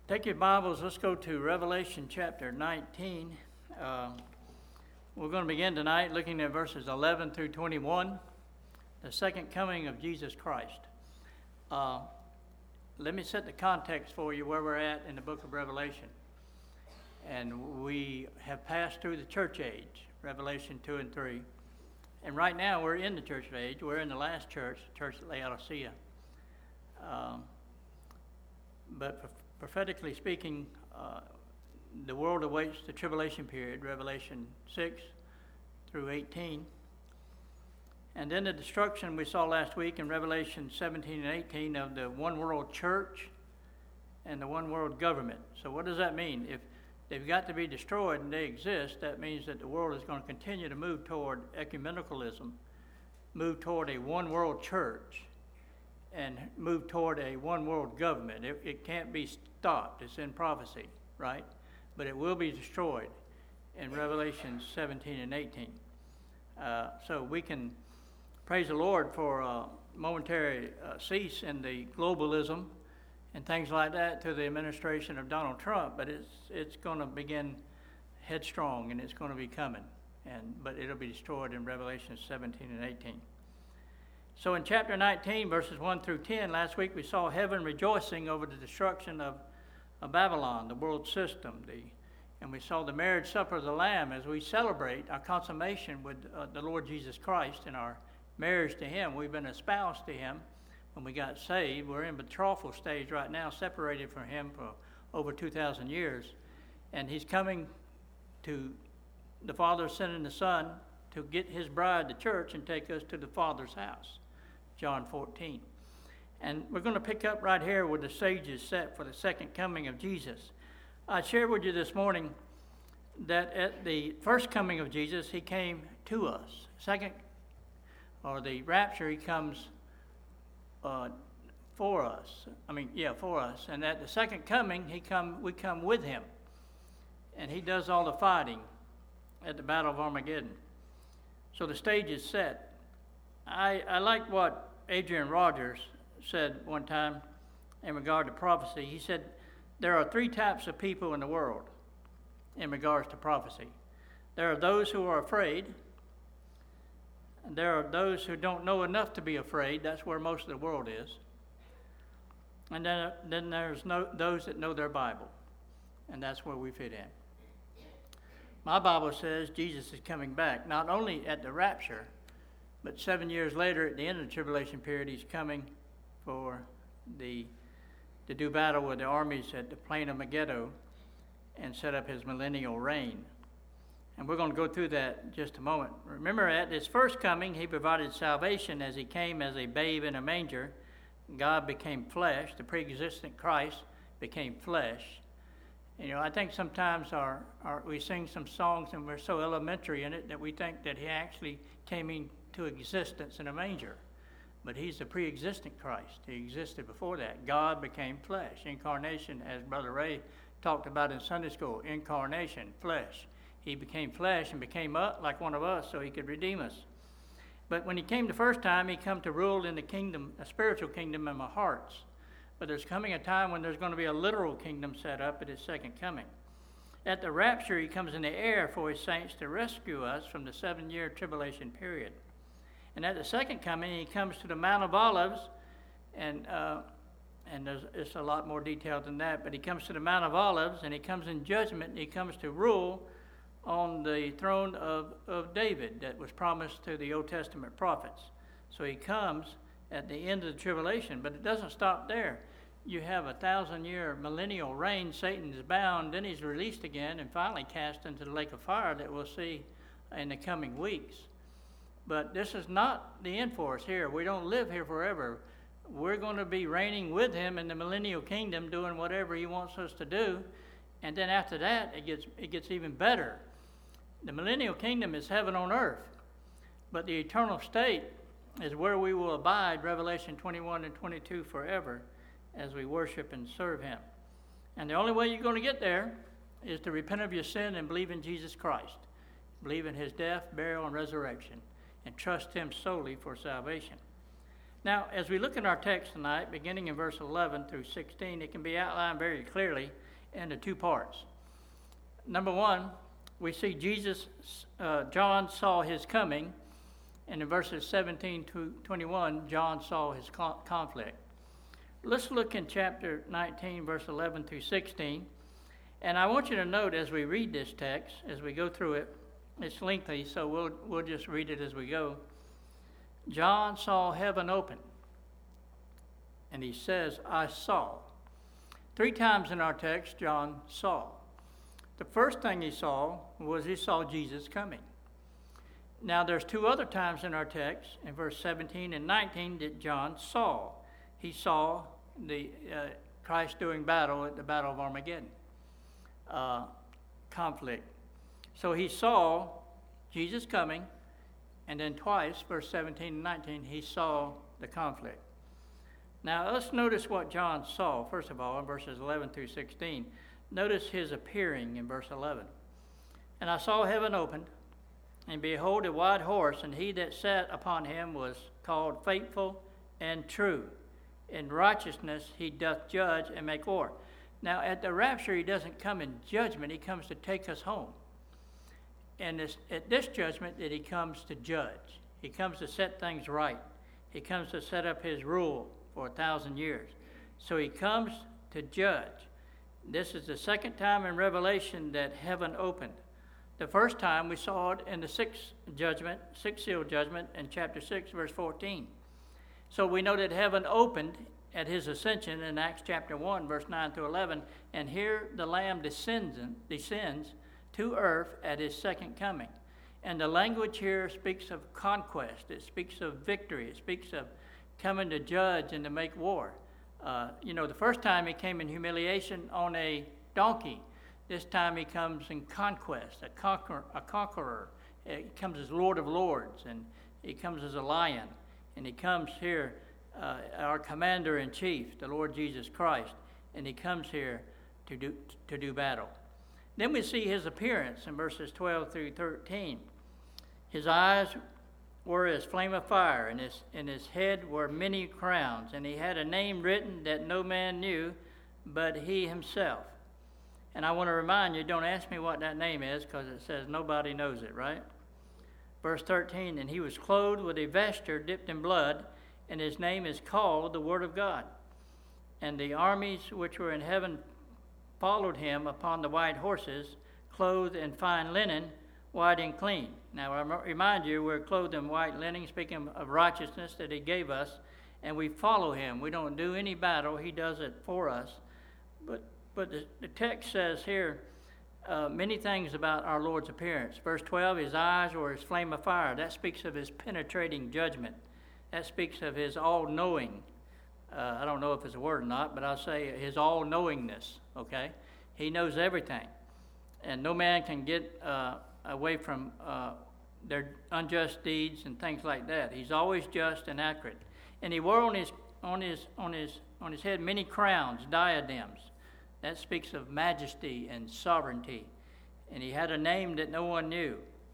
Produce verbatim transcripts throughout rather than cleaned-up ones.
Take your Bibles, let's go to Revelation chapter nineteen. Uh, we're going to begin tonight looking at verses eleven through twenty-one, the second coming of Jesus Christ. Uh, let me set the context for you where we're at in the book of Revelation. And we have passed through the church age, Revelation two and three. And right now we're in the church age. We're in the last church, the church at Laodicea. Um, but prophetically speaking, uh, the world awaits the tribulation period, Revelation six through eighteen. And then the destruction we saw last week in Revelation seventeen and eighteen of the one world church and the one world government. So what does that mean? If they've got to be destroyed and they exist, that means that the world is going to continue to move toward ecumenicalism, move toward a one world church, and move toward a one world government. It, it can't be stopped. It's in prophecy, right? But it will be destroyed in Revelation seventeen and eighteen. Uh, so we can praise the Lord for a momentary uh, cease in the globalism and things like that to the administration of Donald Trump, but it's it's going to begin headstrong and it's going to be coming, and but it'll be destroyed in Revelation seventeen and eighteen. So in chapter nineteen, verses one through ten, last week we saw heaven rejoicing over the destruction of, of Babylon, the world system, the, and we saw the marriage supper of the Lamb as we celebrate our consummation with uh, the Lord Jesus Christ in our marriage to Him. We've been espoused to Him when we got saved. We're in betrothal stage right now, separated from Him for over two thousand years, and He's coming to the Father sending the Son to get His bride, the church, and take us to the Father's house. John fourteen. And we're going to pick up right here where the stage is set for the second coming of Jesus. I shared with you this morning that at the first coming of Jesus, He came to us. Second, or the rapture, He comes uh, for us. I mean, yeah, for us. And at the second coming, He come, we come with Him. And He does all the fighting at the Battle of Armageddon. So the stage is set. I, I like what Adrian Rogers said one time in regard to prophecy. He said, there are three types of people in the world in regards to prophecy. There are those who are afraid, and there are those who don't know enough to be afraid. That's where most of the world is. And then, then there's no, those that know their Bible, and that's where we fit in. My Bible says Jesus is coming back, not only at the rapture, but seven years later, at the end of the tribulation period, He's coming for the to do battle with the armies at the plain of Megiddo and set up His millennial reign. And we're going to go through that in just a moment. Remember, at His first coming, He provided salvation as He came as a babe in a manger. God became flesh. The pre-existent Christ became flesh. You know, I think sometimes our, our we sing some songs and we're so elementary in it that we think that He actually came into existence in a manger. But He's the pre-existent Christ. He existed before that. God became flesh. Incarnation, as Brother Ray talked about in Sunday school, incarnation, flesh. He became flesh and became up like one of us so He could redeem us. But when He came the first time, He come to rule in the kingdom, a spiritual kingdom in our hearts. But there's coming a time when there's going to be a literal kingdom set up at His second coming. At the rapture, He comes in the air for His saints to rescue us from the seven-year tribulation period. And at the second coming, He comes to the Mount of Olives, and uh, and there's it's a lot more detailed than that, but He comes to the Mount of Olives, and He comes in judgment, and He comes to rule on the throne of, of David that was promised to the Old Testament prophets. So He comes at the end of the tribulation, but it doesn't stop there. You have a thousand-year millennial reign. Satan is bound, then he's released again, and finally cast into the lake of fire that we'll see in the coming weeks. But this is not the end for us here. We don't live here forever. We're going to be reigning with Him in the millennial kingdom, doing whatever He wants us to do. And then after that, it gets it gets even better. The millennial kingdom is heaven on earth, but the eternal state is where we will abide, Revelation twenty-one and twenty-two, forever as we worship and serve Him. And the only way you're going to get there is to repent of your sin and believe in Jesus Christ. Believe in His death, burial, and resurrection, and trust Him solely for salvation. Now, as we look at our text tonight, beginning in verse eleven through sixteen, it can be outlined very clearly into two parts. Number one, we see Jesus, uh, John saw his coming, and in verses seventeen to twenty-one, John saw his con- conflict. Let's look in chapter nineteen, verse eleven through sixteen. And I want you to note as we read this text, as we go through it, it's lengthy, so we'll we'll just read it as we go. John saw heaven open, and he says, I saw. Three times in our text, John saw. The first thing he saw was he saw Jesus coming. Now, there's two other times in our text, in verse seventeen and nineteen, that John saw. He saw the uh, Christ doing battle at the Battle of Armageddon, uh, conflict. So he saw Jesus coming, and then twice, verse seventeen and nineteen, he saw the conflict. Now, let's notice what John saw, first of all, in verses eleven through sixteen. Notice his appearing in verse eleven. And I saw heaven opened, and behold, a white horse, and he that sat upon him was called Faithful and True. In righteousness he doth judge and make war. Now, at the rapture, he doesn't come in judgment. He comes to take us home. And this, at this judgment that he comes to judge. He comes to set things right. He comes to set up his rule for a thousand years. So he comes to judge. This is the second time in Revelation that heaven opened. The first time we saw it in the sixth judgment, sixth seal judgment in chapter six, verse fourteen. So we know that heaven opened at his ascension in Acts chapter one, verse nine to eleven, and here the Lamb descends, descends to earth at his second coming. And the language here speaks of conquest. It speaks of victory. It speaks of coming to judge and to make war. Uh, you know, the first time he came in humiliation on a donkey. This time he comes in conquest, a conqueror. A conqueror. He comes as Lord of Lords, and he comes as a lion. And he comes here, uh, our commander-in-chief, the Lord Jesus Christ, and he comes here to do to do battle. Then we see his appearance in verses twelve through thirteen. His eyes were as flame of fire, and his, in his head were many crowns, and he had a name written that no man knew but he himself. And I want to remind you, don't ask me what that name is, because it says nobody knows it, right? Verse thirteen, and he was clothed with a vesture dipped in blood, and his name is called the Word of God. And the armies which were in heaven followed him upon the white horses, clothed in fine linen, white and clean. Now, I remind you, we're clothed in white linen, speaking of righteousness that he gave us, and we follow him. We don't do any battle. He does it for us. But but the, the text says here uh, many things about our Lord's appearance. Verse twelve, his eyes were as flame of fire. That speaks of his penetrating judgment. That speaks of his all-knowing. Uh, I don't know if it's a word or not, but I'll say his all-knowingness, okay? He knows everything. And no man can get uh, away from uh, their unjust deeds and things like that. He's always just and accurate. And he wore on his on his on his on his head many crowns, diadems. That speaks of majesty and sovereignty. And he had a name that no one knew.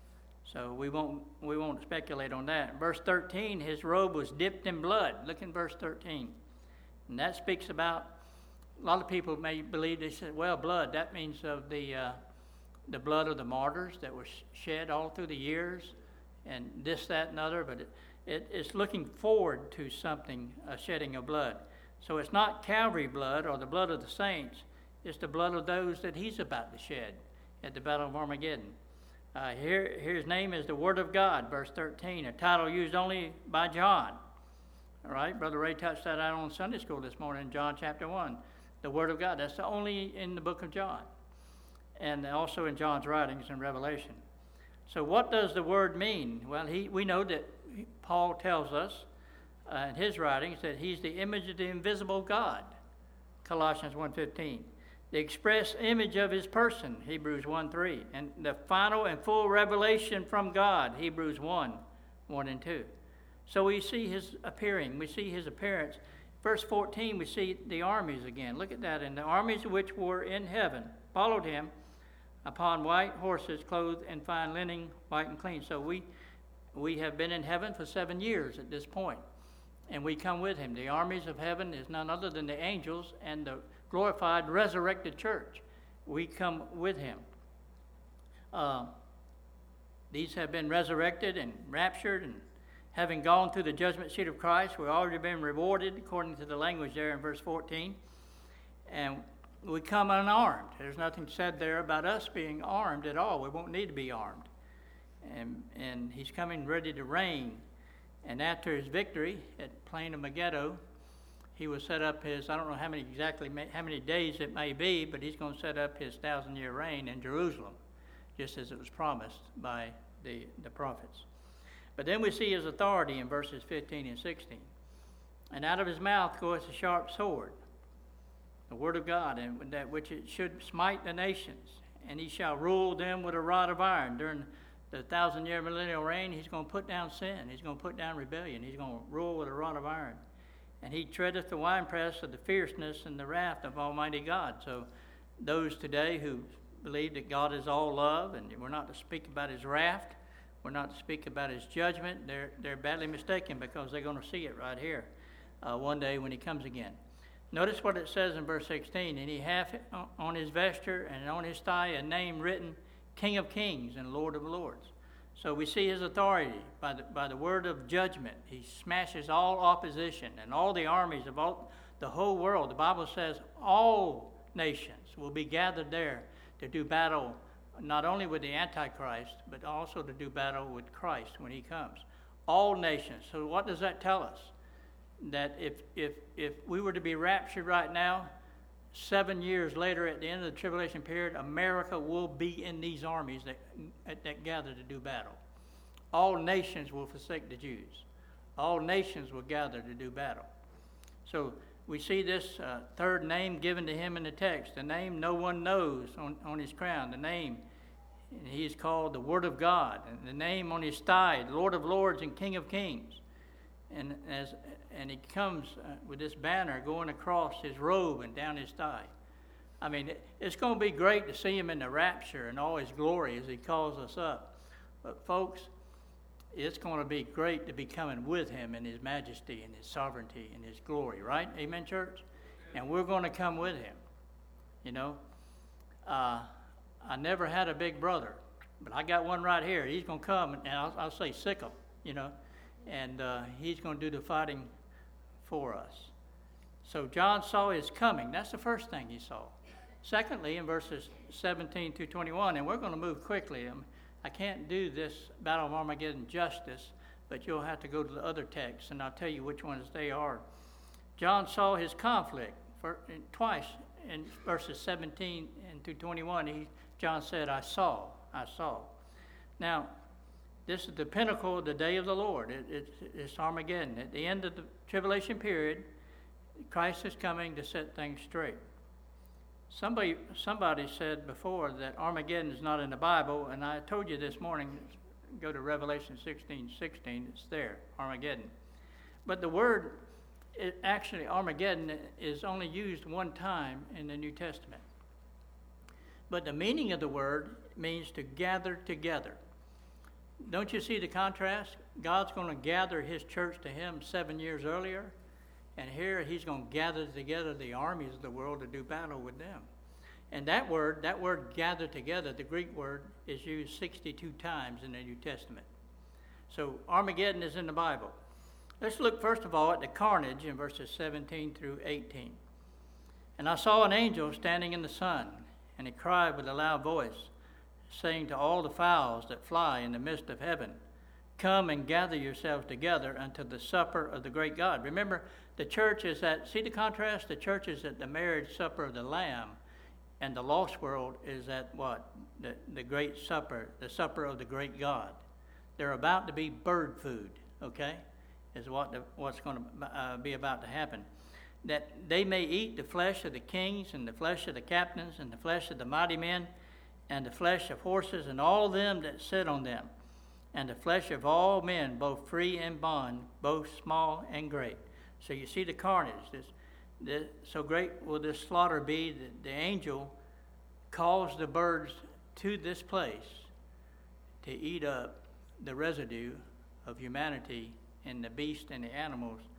So we won't we won't speculate on that. Verse thirteen, his robe was dipped in blood. Look in verse thirteen. And that speaks about, a lot of people may believe, they said, well, blood, that means of the uh, the blood of the martyrs that was shed all through the years, and this, that, and other, but it, it, it's looking forward to something, a shedding of blood. So it's not Calvary blood or the blood of the saints, it's the blood of those that he's about to shed at the Battle of Armageddon. Uh, here, his name is the Word of God, verse thirteen, a title used only by John. All right, Brother Ray touched that out on Sunday school this morning in John chapter one. The Word of God, that's the only in the book of John, and also in John's writings in Revelation. So what does the Word mean? Well, he, we know that Paul tells us uh, in his writings that he's the image of the invisible God, Colossians one fifteen. The express image of his person, Hebrews one three. And the final and full revelation from God, Hebrews one, one and two. So we see his appearing. We see his appearance. Verse fourteen, we see the armies again. Look at that. And the armies which were in heaven followed him upon white horses, clothed in fine linen, white and clean. So we we have been in heaven for seven years at this point. and we come with him. The armies of heaven is none other than the angels and the glorified, resurrected church. We come with him. Uh, these have been resurrected and raptured, and having gone through the judgment seat of Christ, we've already been rewarded according to the language there in verse fourteen. And we come unarmed. There's nothing said there about us being armed at all. We won't need to be armed. And, and he's coming ready to reign. And after his victory at Plain of Megiddo, he will set up his, I don't know how many exactly, how many days it may be, but he's going to set up his thousand-year reign in Jerusalem, just as it was promised by the, the prophets. But then we see his authority in verses fifteen and sixteen. And out of his mouth goeth a sharp sword, the word of God, and that which it should smite the nations. And he shall rule them with a rod of iron. During the thousand-year millennial reign, he's going to put down sin. He's going to put down rebellion. He's going to rule with a rod of iron. And he treadeth the winepress of the fierceness and the wrath of Almighty God. So those today who believe that God is all love and we're not to speak about his wrath, we're not to speak about his judgment, they're, they're badly mistaken, because they're going to see it right here uh, one day when he comes again. Notice what it says in verse sixteen. And he hath on his vesture and on his thigh a name written, King of Kings and Lord of Lords. So we see his authority by the, by the word of judgment. He smashes all opposition and all the armies of all, the whole world. The Bible says all nations will be gathered there to do battle, not only with the Antichrist, but also to do battle with Christ when he comes. All nations. So what does that tell us? That if if if we were to be raptured right now, seven years later at the end of the tribulation period, America will be in these armies that, that gather to do battle. All nations will forsake the Jews. All nations will gather to do battle. So we see this uh, third name given to him in the text, the name no one knows on, on his crown, the name, and he is called the Word of God, and the name on his thigh, Lord of Lords and King of Kings. And as and he comes uh, with this banner going across his robe and down his thigh. I mean, it, it's going to be great to see him in the rapture and all his glory as he calls us up. But folks, it's going to be great to be coming with him in his majesty and his sovereignty and his glory, right? Amen, church? And we're going to come with him, you know. Uh, I never had a big brother, but I got one right here. He's going to come, and I'll, I'll say sick him, you know. And uh, he's going to do the fighting for us. So John saw his coming. That's the first thing he saw. Secondly, in verses seventeen through twenty-one, and we're going to move quickly. Um, I can't do this Battle of Armageddon justice, but you'll have to go to the other texts, and I'll tell you which ones they are. John saw his conflict for, in, twice in verses seventeen and through twenty-one. He, John said, I saw, I saw. Now, this is the pinnacle of the day of the Lord. It, it, it's Armageddon. At the end of the tribulation period, Christ is coming to set things straight. Somebody somebody said before that Armageddon is not in the Bible, and I told you this morning, go to Revelation sixteen sixteen, it's there, Armageddon. But the word, it, actually Armageddon, is only used one time in the New Testament. But the meaning of the word means to gather together. Don't you see the contrast? God's going to gather his church to him seven years earlier, and here he's going to gather together the armies of the world to do battle with them. And that word, that word gather together, the Greek word, is used sixty-two times in the New Testament. So Armageddon is in the Bible. Let's look first of all at the carnage in verses seventeen through eighteen. And I saw an angel standing in the sun, and he cried with a loud voice, saying to all the fowls that fly in the midst of heaven, come and gather yourselves together unto the supper of the great God. Remember, the church is at, see the contrast? The church is at the marriage supper of the Lamb, and the lost world is at what? The, the great supper, the supper of the great God. They're about to be bird food, okay, is what the, what's going to uh, be about to happen. That they may eat the flesh of the kings and the flesh of the captains and the flesh of the mighty men, and the flesh of horses and all them that sit on them, and the flesh of all men, both free and bond, both small and great. So you see the carnage. This, this, so great will this slaughter be that the angel calls the birds to this place to eat up the residue of humanity and the beasts and the animals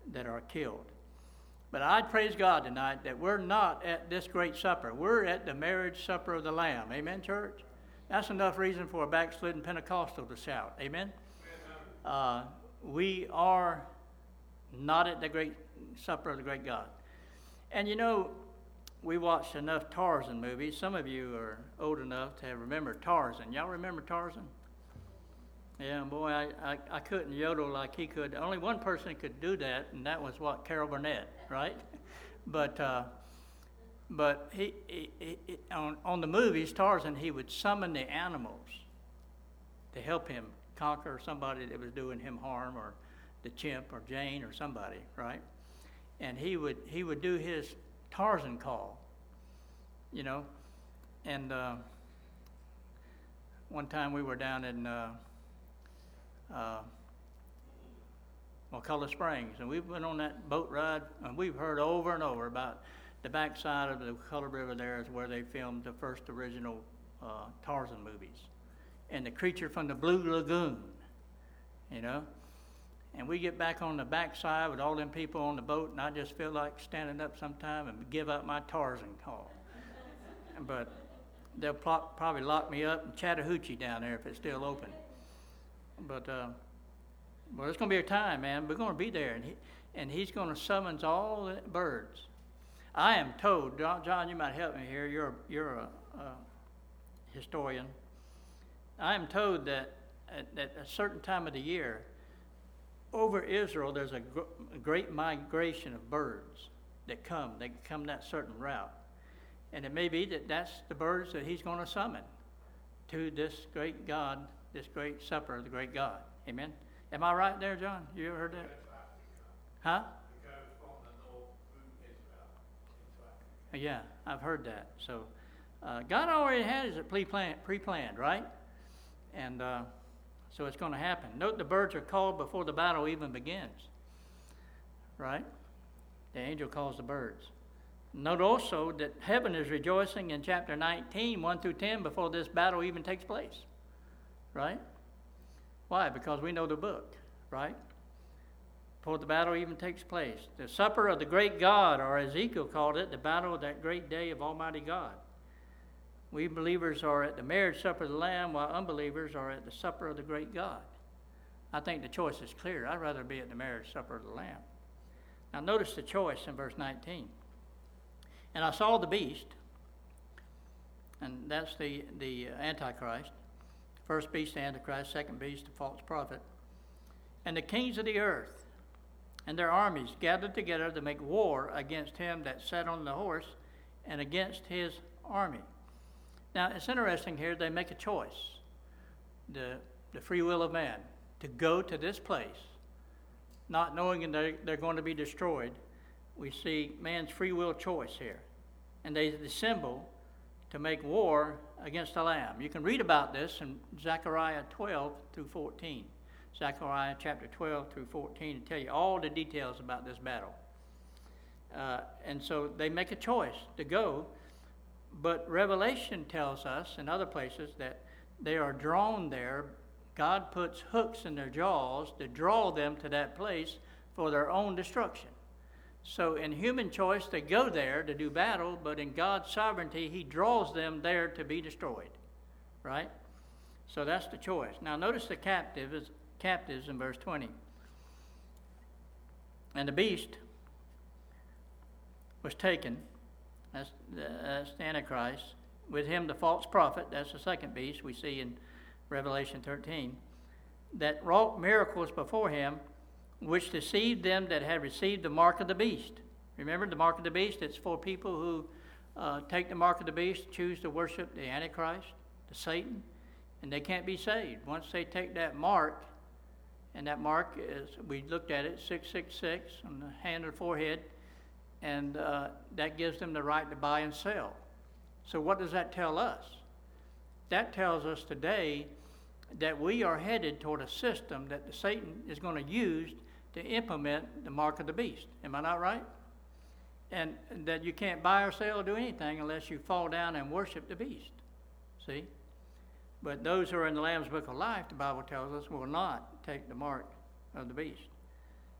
that are killed. But I'd praise God tonight that we're not at this great supper. We're at the marriage supper of the Lamb. Amen, church? That's enough reason for a backslidden Pentecostal to shout. Amen? Uh, we are not at the great supper of the great God. And you know, we watched enough Tarzan movies. Some of you are old enough to have remembered Tarzan. Y'all remember Tarzan? Yeah, boy, I, I, I couldn't yodel like he could. Only one person could do that, and that was, what, Carol Burnett, right? But uh, but he, he, he on, on the movies, Tarzan, he would summon the animals to help him conquer somebody that was doing him harm, or the chimp, or Jane, or somebody, right? And he would he would do his Tarzan call, you know. And uh, one time we were down in uh, uh, McCullough Springs, and we went on that boat ride, and we've heard over and over about the backside of the McCullough River. There is where they filmed the first original uh, Tarzan movies, and the creature from the Blue Lagoon, you know. And we get back on the backside with all them people on the boat, and I just feel like standing up sometime and give up my Tarzan call. But they'll pl- probably lock me up in Chattahoochee down there if it's still open. But uh, well, it's going to be a time, man. We're going to be there, and he, and he's going to summons all the birds. I am told, John, John, you might help me here. You're you're a, a historian. I am told that at, at a certain time of the year, over Israel, there's a, gr- a great migration of birds that come. They come that certain route. And it may be that that's the birds that he's going to summon to this great God, this great supper of the great God. Amen? Am I right there, John? You ever heard that? Huh? Yeah, I've heard that. So uh, God already has it pre-planned, pre-planned, right? And uh, so it's going to happen. Note the birds are called before the battle even begins, right? The angel calls the birds. Note also that heaven is rejoicing in chapter nineteen, one through ten, before this battle even takes place, right? Why? Because we know the book, right? Before the battle even takes place. The supper of the great God, or Ezekiel called it, the battle of that great day of Almighty God. We believers are at the marriage supper of the Lamb, while unbelievers are at the supper of the great God. I think the choice is clear. I'd rather be at the marriage supper of the Lamb. Now notice the choice in verse nineteen. And I saw the beast, and that's the, the Antichrist. First beast, the Antichrist. Second beast, the false prophet. And the kings of the earth and their armies gathered together to make war against him that sat on the horse and against his army. Now, it's interesting here, they make a choice, the, the free will of man, to go to this place, not knowing they're, they're going to be destroyed. We see man's free will choice here. And they assemble to make war against the Lamb. You can read about this in Zechariah twelve through fourteen. Zechariah chapter twelve through fourteen to tell you all the details about this battle. Uh, and so they make a choice to go. But Revelation tells us in other places that they are drawn there. God puts hooks in their jaws to draw them to that place for their own destruction. So in human choice, they go there to do battle, but in God's sovereignty, he draws them there to be destroyed. Right? So that's the choice. Now notice the captives, captives in verse twenty. And the beast was taken, that's the, that's the Antichrist, with him the false prophet, that's the second beast we see in Revelation thirteen, that wrought miracles before him, which deceived them that had received the mark of the beast. Remember the mark of the beast? It's for people who uh, take the mark of the beast, choose to worship the Antichrist, the Satan, and they can't be saved. Once they take that mark, and that mark is, we looked at it, six six six on the hand or forehead, and uh, that gives them the right to buy and sell. So what does that tell us? That tells us today that we are headed toward a system that the Satan is going to use to implement the mark of the beast. Am I not right? And that you can't buy or sell or do anything unless you fall down and worship the beast. See? But those who are in the Lamb's Book of Life, the Bible tells us, will not take the mark of the beast.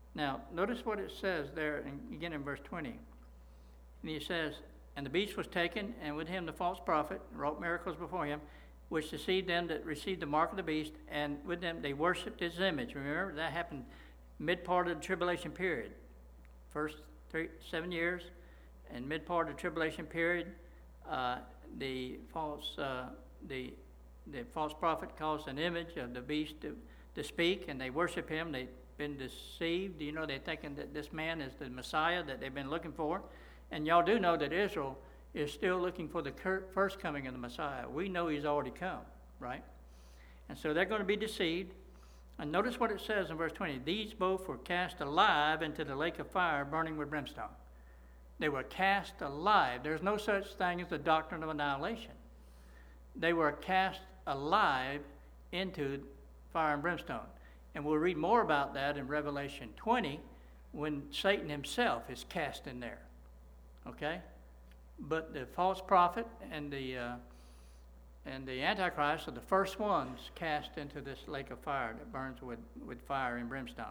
Now, notice what it says there, in, again in verse twenty. And he says, and the beast was taken, and with him the false prophet, wrought miracles before him, which deceived them that received the mark of the beast, and with them they worshipped his image. Remember, that happened mid part of the tribulation period. First three, seven years, and mid part of the tribulation period, uh, the false uh, the the false prophet caused an image of the beast to, to speak, and they worship him. They've been deceived. You know, they're thinking that this man is the Messiah that they've been looking for. And y'all do know that Israel is still looking for the first coming of the Messiah. We know he's already come, right? And so they're going to be deceived. And notice what it says in verse twenty. These both were cast alive into the lake of fire burning with brimstone. They were cast alive. There's no such thing as the doctrine of annihilation. They were cast alive into fire and brimstone. And we'll read more about that in Revelation twenty when Satan himself is cast in there. Okay? But the false prophet and the uh, and the Antichrist are the first ones cast into this lake of fire that burns with, with fire and brimstone.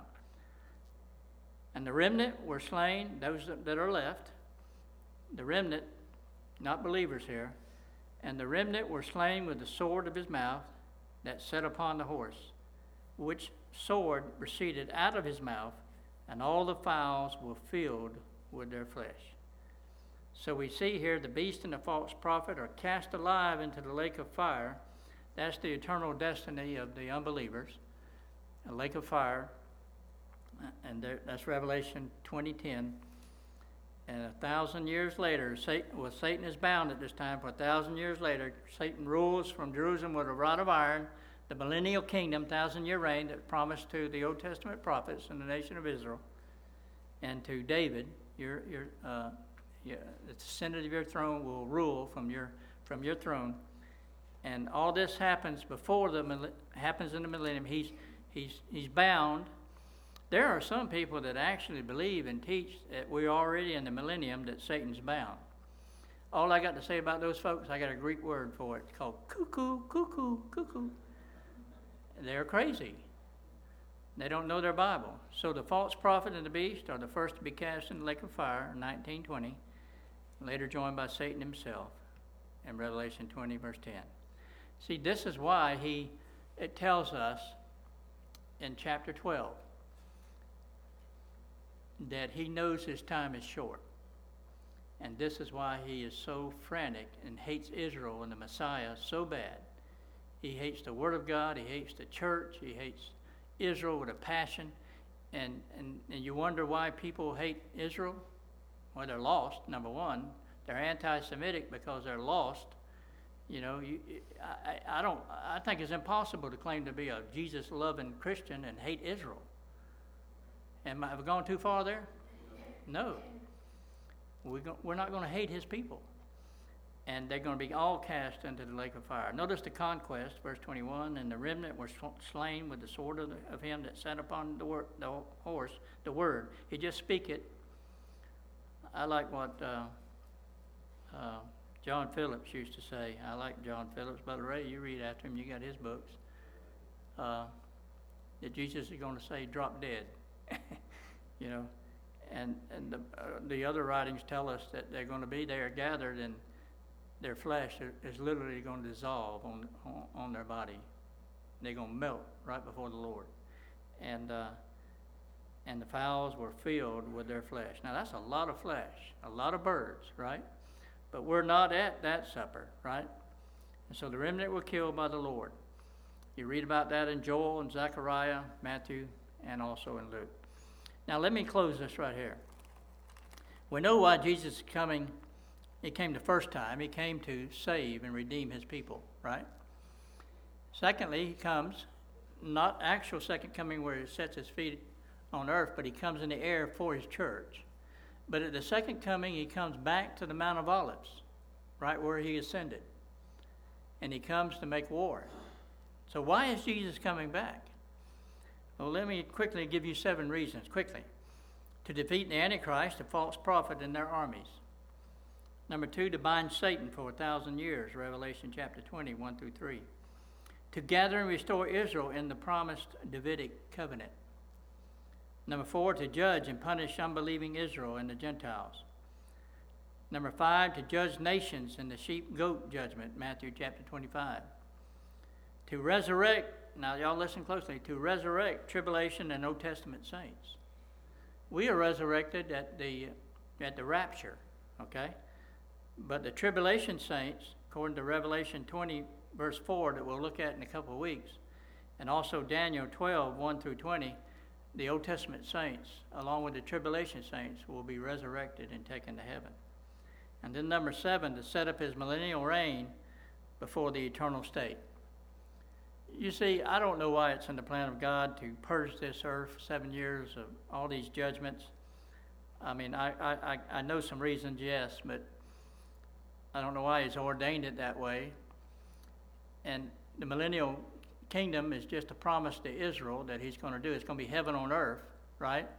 And the remnant were slain, those that, that are left. The remnant, not believers here. And the remnant were slain with the sword of his mouth that set upon the horse, which sword proceeded out of his mouth, and all the fowls were filled with their flesh. So we see here the beast and the false prophet are cast alive into the lake of fire. That's the eternal destiny of the unbelievers, a lake of fire. And there, that's Revelation twenty ten. And a thousand years later, Satan, well, Satan is bound at this time. For a thousand years later, Satan rules from Jerusalem with a rod of iron, the millennial kingdom, thousand-year reign that promised to the Old Testament prophets and the nation of Israel, and to David, your your uh, your, the descendant of your throne will rule from your from your throne. And all this happens before the happens in the millennium. He's he's he's bound. There are some people that actually believe and teach that we're already in the millennium, that Satan's bound. All I got to say about those folks, I got a Greek word for it. It's called cuckoo, cuckoo, cuckoo. They're crazy. They don't know their Bible. So the false prophet and the beast are the first to be cast in the lake of fire in nineteen twenty, later joined by Satan himself in Revelation twenty, verse ten. See, this is why he it tells us in chapter twelve that he knows his time is short. And this is why he is so frantic and hates Israel and the Messiah so bad. He hates the Word of God. He hates the church. He hates Israel with a passion. And, and, and you wonder why people hate Israel? Well, they're lost, number one. They're anti-Semitic because they're lost. You know, you, I, I don't. I think it's impossible to claim to be a Jesus-loving Christian and hate Israel. Am I, have I gone too far there? No. We're, go, we're not going to hate his people. And they're going to be all cast into the lake of fire. Notice the conquest, verse twenty-one, and the remnant were slain with the sword of, the, of him that sat upon the, wor- the horse, the word. He just speak it. I like what uh, uh, John Phillips used to say. I like John Phillips. Brother Ray, you read after him. You got his books. Uh, that Jesus is going to say, drop dead. You know, and and the uh, the other writings tell us that they're going to be there gathered, and their flesh is literally going to dissolve on on, on their body. They're going to melt right before the Lord, and uh, and the fowls were filled with their flesh. Now that's a lot of flesh, a lot of birds, right? But we're not at that supper, right? And so the remnant were killed by the Lord. You read about that in Joel and Zechariah, Matthew, and also in Luke. Now let me close this right here. We know why Jesus is coming. He came the first time. He came to save and redeem his people, right? Secondly, he comes, not actual second coming where he sets his feet on earth, but he comes in the air for his church. But at the second coming, he comes back to the Mount of Olives, right where he ascended. And he comes to make war. So why is Jesus coming back? Well, let me quickly give you seven reasons, quickly. To defeat the Antichrist, the false prophet, and their armies. Number two, to bind Satan for a thousand years, Revelation chapter twenty, one through three. To gather and restore Israel in the promised Davidic covenant. Number four, to judge and punish unbelieving Israel and the Gentiles. Number five, to judge nations in the sheep-goat judgment, Matthew chapter twenty-five. To resurrect, now y'all listen closely, to resurrect tribulation and Old Testament saints. We are resurrected at the at the rapture, okay? But the tribulation saints, according to Revelation twenty, verse four, that we'll look at in a couple of weeks, and also Daniel twelve, one through twenty, the Old Testament saints, along with the tribulation saints, will be resurrected and taken to heaven. And then number seven, to set up his millennial reign before the eternal state. You see, I don't know why it's in the plan of God to purge this earth for seven years of all these judgments. I mean, I, I, I know some reasons, yes, but I don't know why he's ordained it that way. And the millennial kingdom is just a promise to Israel that he's going to do. It's going to be heaven on earth, right?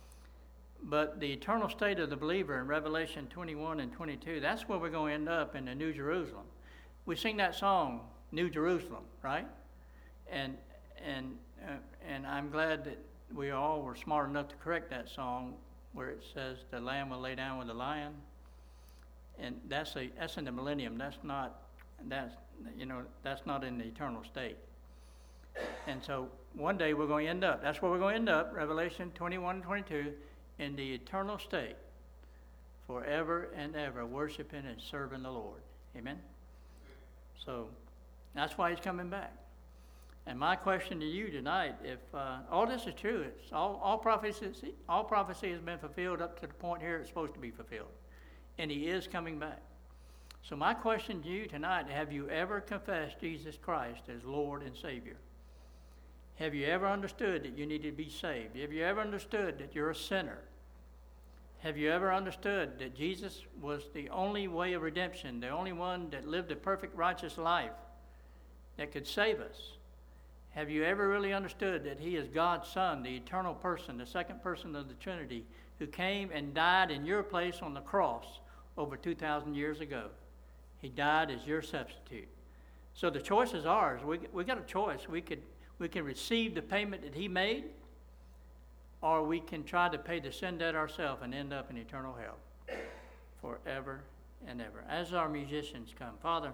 But the eternal state of the believer in Revelation twenty-one and twenty-two, that's where we're going to end up in the New Jerusalem. We sing that song, New Jerusalem, right? And and uh, and I'm glad that we all were smart enough to correct that song where it says the Lamb will lay down with the lion. And that's a that's in the millennium. That's not that's you know that's not in the eternal state. And so one day we're going to end up. That's where we're going to end up. Revelation twenty-one and twenty-two. In the eternal state, forever and ever, worshiping and serving the Lord. Amen? So, that's why he's coming back. And my question to you tonight, if uh, all this is true, it's all, all, prophecy, all prophecy has been fulfilled up to the point here it's supposed to be fulfilled. And he is coming back. So my question to you tonight, have you ever confessed Jesus Christ as Lord and Savior? Have you ever understood that you need to be saved? Have you ever understood that you're a sinner? Have you ever understood that Jesus was the only way of redemption, the only one that lived a perfect righteous life that could save us? Have you ever really understood that he is God's Son, the eternal person, the second person of the Trinity, who came and died in your place on the cross over two thousand years ago? He died as your substitute. So the choice is ours. We we got a choice. We could we can receive the payment that he made, or we can try to pay the sin debt ourselves and end up in eternal hell forever and ever. As our musicians come, Father,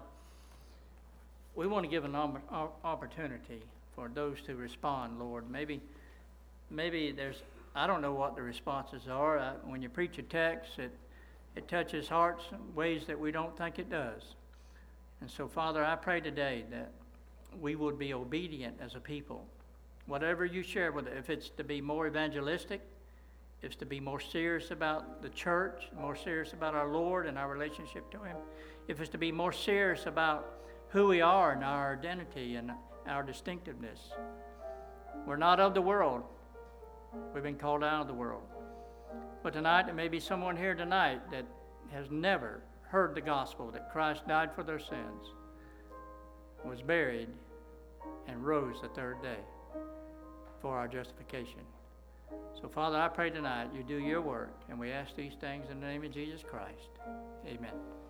we want to give an opportunity for those to respond, Lord. Maybe, maybe there's, I don't know what the responses are. I, when you preach a text, it, it touches hearts in ways that we don't think it does. And so, Father, I pray today that we would be obedient as a people. Whatever you share with it, if it's to be more evangelistic, if it's to be more serious about the church, more serious about our Lord and our relationship to him, if it's to be more serious about who we are and our identity and our distinctiveness. We're not of the world. We've been called out of the world. But tonight, there may be someone here tonight that has never heard the gospel, that Christ died for their sins, was buried, and rose the third day for our justification. So, Father, I pray tonight you do your work, and we ask these things in the name of Jesus Christ. Amen.